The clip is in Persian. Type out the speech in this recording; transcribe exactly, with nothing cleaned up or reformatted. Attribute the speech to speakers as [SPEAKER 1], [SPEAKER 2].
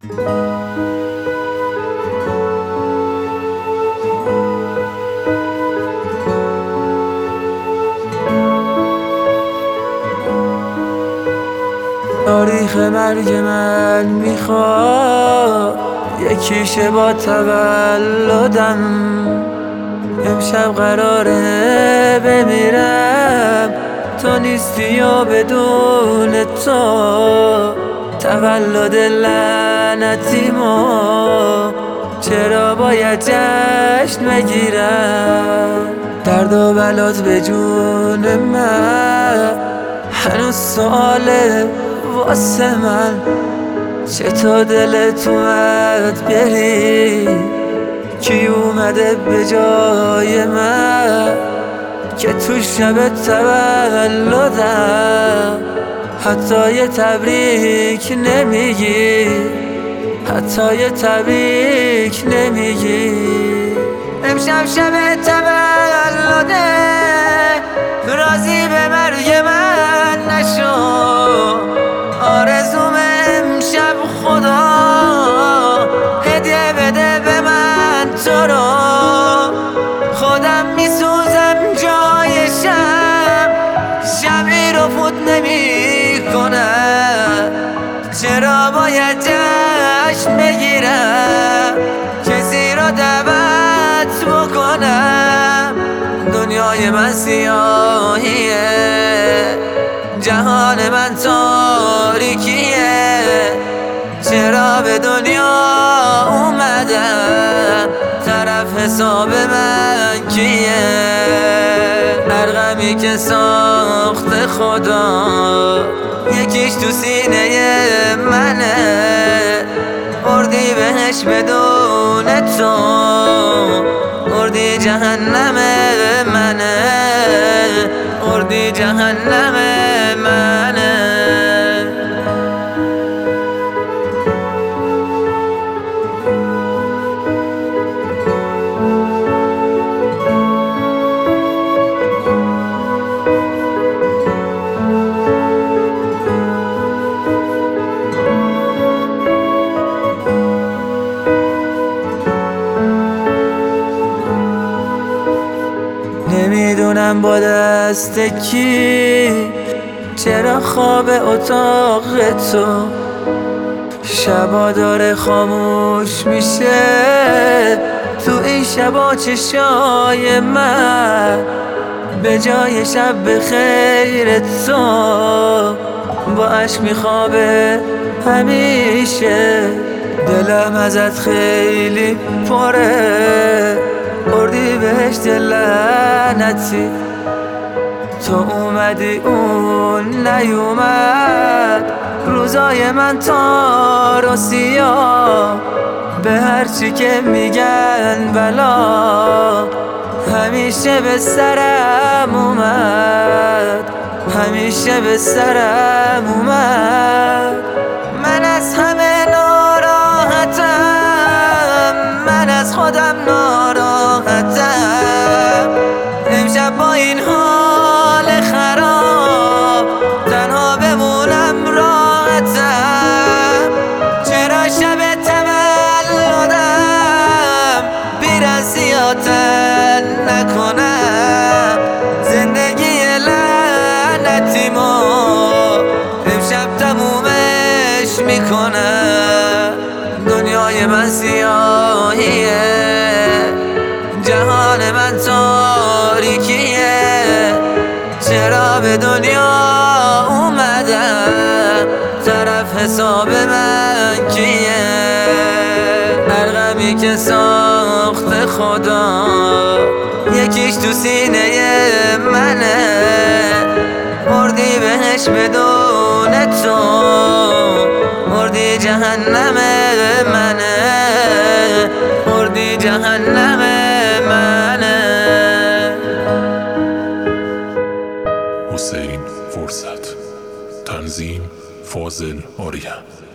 [SPEAKER 1] تاریخ مرگ من میخواد یکیشه با تولدم. امشب قراره بمیرم، تو نیستی و بدون تو تولد لعنتیمو چرا باید جشن بگیرم؟ درد و بلات به جون من هنوز سواله واسه من. چطور دلت اومد بری؟ کی اومده به جای من که تو شب تولدم حتی یه تبریک نمیگی، حتی یه تبریک نمیگی؟ امشب شب تولده، راضی به مرگ من نشو. آرزوم امشب خدا هدیه بده به من تو رو. خودم میسوزم جای شب، شبی رو فوت نمی کنم. چرا باید جشن بگیرم، کسی رو دعوت بکنم؟ دنیای من سیاهیه، جهان من تاریکیه. چرا به دنیا اومدم؟ طرف حساب من کیه؟ هر غمی که ساخت خدا یکیش تو سینه منه. اردی بهش بدون تو، اردی جهنم منه، اردی جهنم منه. نمیدونم با دست کی چرا خواب اتاق تو شبا داره خاموش میشه. تو این شبا چشای من به جای شب بخیر تو با عشق میخوابه همیشه. دلم ازت خیلی پره، اردی بهشت لعنتی. تو اومدی اون نیومد، روزای من تار و سیاه. به هرچی که میگن بلا همیشه به سرم اومد، همیشه به سرم اومد. من از همه ناراحتم، من از خودم ناراحتم. امشب با این حال خراب تنها بمونم راحتم. چرا شب تولدم بی‌رضایتن نکنم؟ زندگی لعنتیمو امشب تمومش میکنم. دنیای من سیاهیه، جهان من تاریکیه. چرا به دنیا اومدم؟ طرف حساب من کیه؟ هر غمی که ساخت خدا یکیش تو سینه منه. اردی بهش بدون تو، اردی جهنم منه، اردی جهنم منه.
[SPEAKER 2] حسین فرصت، تنظیم فاضل آریا.